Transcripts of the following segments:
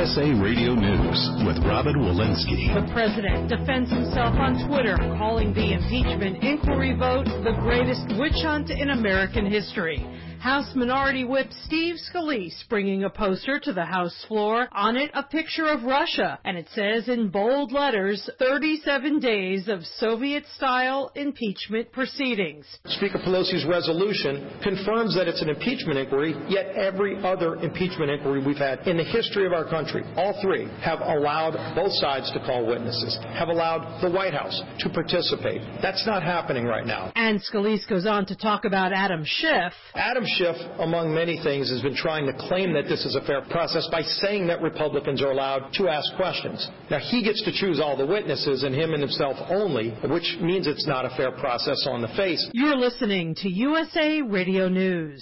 USA Radio News with Robin Walensky. The president defends himself on Twitter, calling the impeachment inquiry vote the greatest witch hunt in American history. House Minority Whip Steve Scalise bringing a poster to the House floor. On it, a picture of Russia, and it says in bold letters, 37 days of Soviet-style impeachment proceedings. Speaker Pelosi's resolution confirms that it's an impeachment inquiry, yet every other impeachment inquiry we've had in the history of our country, all three, have allowed both sides to call witnesses, have allowed the White House to participate. That's not happening right now. And Scalise goes on to talk about Adam Schiff. Adam Schiff, among many things, has been trying to claim that this is a fair process by saying that Republicans are allowed to ask questions. Now, he gets to choose all the witnesses, and him and himself only, which means it's not a fair process on the face. You're listening to USA Radio News.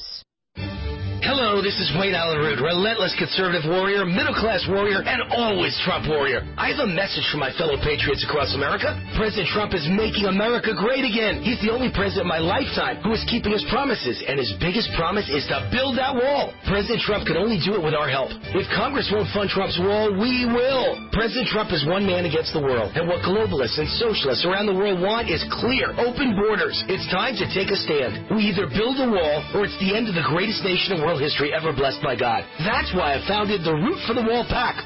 Hello, this is Wayne Allen Root, relentless conservative warrior, middle-class warrior, and always Trump warrior. I have a message for my fellow patriots across America. President Trump is making America great again. He's the only president in my lifetime who is keeping his promises, and his biggest promise is to build that wall. President Trump can only do it with our help. If Congress won't fund Trump's wall, we will. President Trump is one man against the world, and what globalists and socialists around the world want is clear, open borders. It's time to take a stand. We either build a wall, or it's the end of the greatest nation in world history ever blessed by God. That's why I founded the Root for the Wall PAC.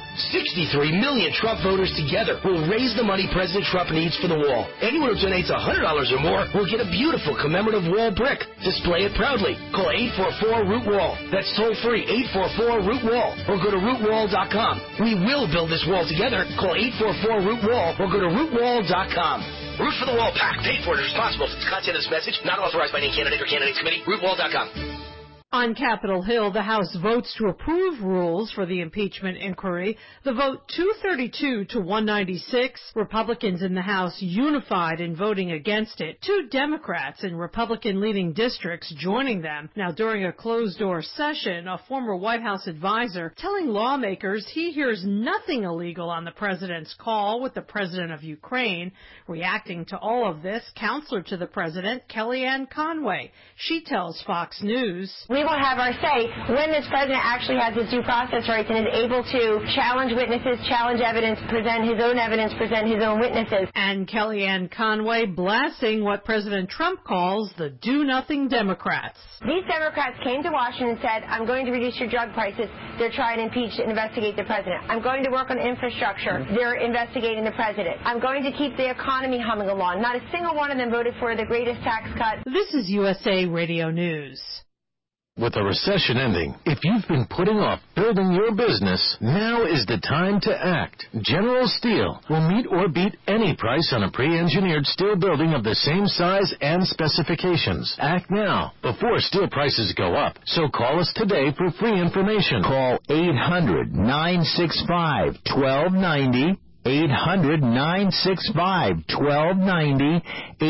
63 million Trump voters together will raise the money President Trump needs for the wall. Anyone who donates $100 or more will get a beautiful commemorative wall brick. Display it proudly. Call 844-ROOT-WALL. That's toll free, 844-ROOT-WALL. Or go to rootwall.com. We will build this wall together. Call 844-ROOT-WALL or go to rootwall.com. Root for the Wall PAC. Paid for and responsible for the content of this message. Not authorized by any candidate or candidates committee. Rootwall.com. On Capitol Hill, the House votes to approve rules for the impeachment inquiry. The vote 232 to 196. Republicans in the House unified in voting against it. 2 Democrats in Republican-leading districts joining them. Now, during a closed-door session, a former White House advisor telling lawmakers he hears nothing illegal on the president's call with the president of Ukraine. Reacting to all of this, counselor to the president, Kellyanne Conway. She tells Fox News, we will have our say when this president actually has his due process rights and is able to challenge witnesses, challenge evidence, present his own evidence, present his own witnesses. And Kellyanne Conway blasting what President Trump calls the do-nothing Democrats. These Democrats came to Washington and said, I'm going to reduce your drug prices. They're trying to impeach and investigate the president. I'm going to work on infrastructure. They're investigating the president. I'm going to keep the economy humming along. Not a single one of them voted for the greatest tax cut. This is USA Radio News. With the recession ending, if you've been putting off building your business, now is the time to act. General Steel will meet or beat any price on a pre-engineered steel building of the same size and specifications. Act now, before steel prices go up. So call us today for free information. Call 800-965-1290. 800-965-1290,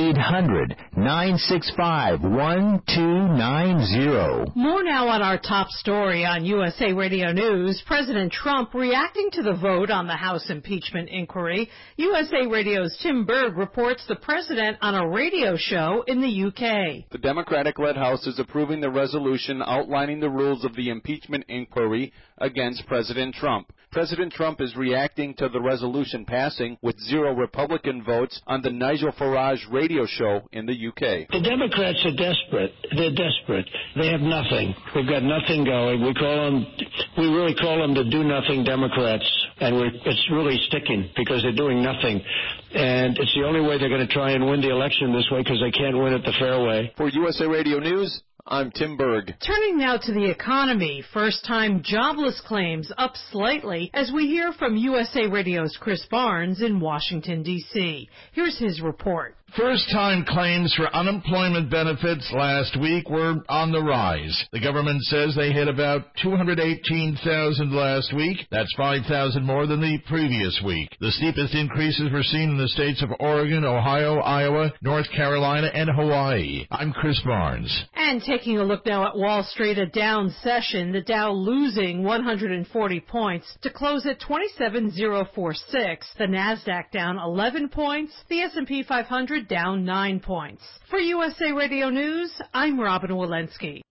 800-965-1290. More now on our top story on USA Radio News. President Trump reacting to the vote on the House impeachment inquiry. USA Radio's Tim Berg reports the president on a radio show in the UK. The Democratic-led House is approving the resolution outlining the rules of the impeachment inquiry against President Trump. President Trump is reacting to the resolution passing with 0 Republican votes on the Nigel Farage radio show in the UK. The Democrats are desperate. They're desperate. They have nothing. They've got nothing going. We really call them the do-nothing Democrats, and it's really sticking because they're doing nothing. And it's the only way they're going to try and win the election this way because they can't win it the fair way. For USA Radio News, I'm Tim Berg. Turning now to the economy. First-time jobless claims up slightly as we hear from USA Radio's Chris Barnes in Washington, D.C. Here's his report. First-time claims for unemployment benefits last week were on the rise. The government says they hit about 218,000 last week. That's 5,000 more than the previous week. The steepest increases were seen in the states of Oregon, Ohio, Iowa, North Carolina, and Hawaii. I'm Chris Barnes. And taking a look now at Wall Street, a down session, the Dow losing 140 points to close at 27,046. The Nasdaq down 11 points. The S&P 500 down 9 points. For USA Radio News, I'm Robin Walensky.